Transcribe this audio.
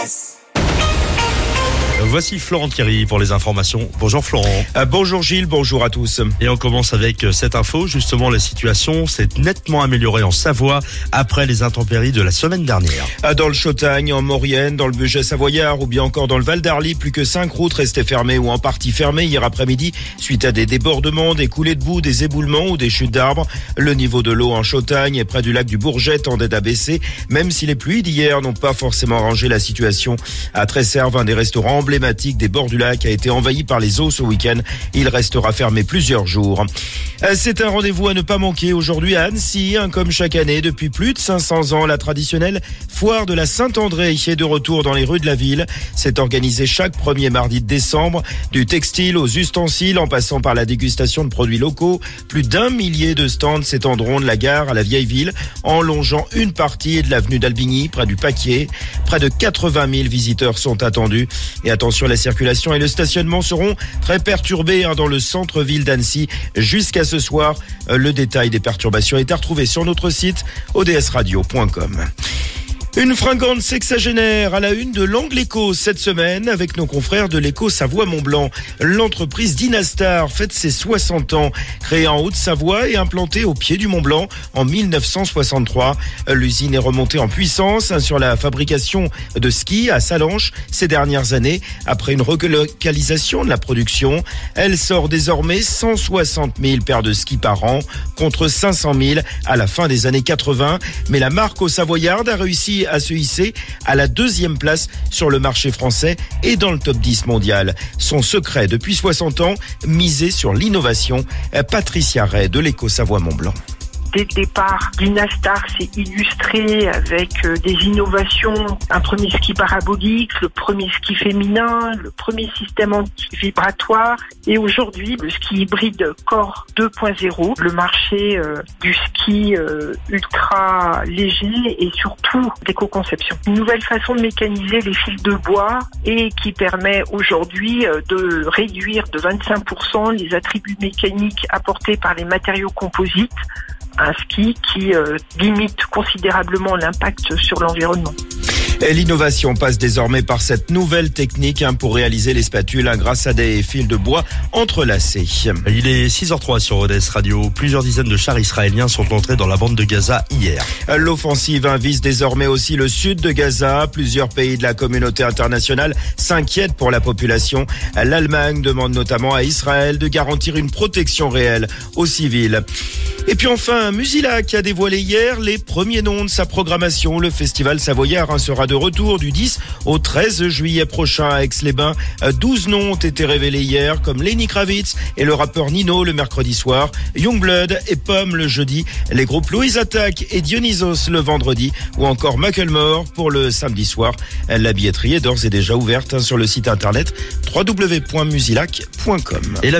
Voici Florent Thierry pour les informations. Bonjour Florent. Bonjour Gilles, bonjour à tous. Et on commence avec cette info. Justement, la situation s'est nettement améliorée en Savoie après les intempéries de la semaine dernière. Dans le Chautagne, en Maurienne, dans le Bugey savoyard ou bien encore dans le Val d'Arly, plus que 5 routes restaient fermées ou en partie fermées hier après-midi suite à des débordements, des coulées de boue, des éboulements ou des chutes d'arbres. Le niveau de l'eau en Chautagne et près du lac du Bourget tendait à baisser, même si les pluies d'hier n'ont pas forcément arrangé la situation. À Tresserve, un des restaurants emblématique des bords du lac a été envahi par les eaux ce week-end. Il restera fermé plusieurs jours. C'est un rendez-vous à ne pas manquer aujourd'hui à Annecy, comme chaque année depuis plus de 500 ans. La traditionnelle foire de la Saint-André est de retour dans les rues de la ville. C'est organisé chaque premier mardi de décembre. Du textile aux ustensiles en passant par la dégustation de produits locaux. Plus d'1 millier de stands s'étendront de la gare à la vieille ville en longeant une partie de l'avenue d'Albigny près du Paquier. Près de 80 000 visiteurs sont attendus. Et attention, la circulation et le stationnement seront très perturbés dans le centre-ville d'Annecy jusqu'à ce soir. Le détail des perturbations est à retrouver sur notre site odsradio.com. Une fringante sexagénaire à la une de l'Angle Écho cette semaine avec nos confrères de l'Écho Savoie-Mont-Blanc. L'entreprise Dynastar fête ses 60 ans. Créée en Haute-Savoie et implantée au pied du Mont-Blanc en 1963. L'usine est remontée en puissance sur la fabrication de skis à Salanches ces dernières années. Après une relocalisation de la production, elle sort désormais 160 000 paires de skis par an contre 500 000 à la fin des années 80. Mais la marque au Savoyarde a réussi à se hisser à la 2e place sur le marché français et dans le top 10 mondial. Son secret depuis 60 ans, miser sur l'innovation. Patricia Ray de l'Écho Savoie-Mont-Blanc. Dès le départ, Dynastar s'est illustré avec des innovations, un premier ski parabolique, le premier ski féminin, le premier système anti-vibratoire et aujourd'hui le ski hybride Core 2.0, le marché du ski ultra léger et surtout d'éco-conception. Une nouvelle façon de mécaniser les fils de bois et qui permet aujourd'hui de réduire de 25% les attributs mécaniques apportés par les matériaux composites. Un ski qui limite considérablement l'impact sur l'environnement. Et l'innovation passe désormais par cette nouvelle technique pour réaliser les spatules grâce à des fils de bois entrelacés. Il est 6h03 sur ODS Radio. Plusieurs dizaines de chars israéliens sont entrés dans la bande de Gaza hier. L'offensive vise désormais aussi le sud de Gaza. Plusieurs pays de la communauté internationale s'inquiètent pour la population. L'Allemagne demande notamment à Israël de garantir une protection réelle aux civils. Et puis enfin, Musilac a dévoilé hier les premiers noms de sa programmation. Le festival savoyard sera de retour du 10 au 13 juillet prochain à Aix-les-Bains. 12 noms ont été révélés hier, comme Lenny Kravitz et le rappeur Nino le mercredi soir, Youngblood et Pomme le jeudi, les groupes Louise Attaque et Dionysos le vendredi, ou encore Macklemore pour le samedi soir. La billetterie est d'ores et déjà ouverte sur le site internet www.musilac.com.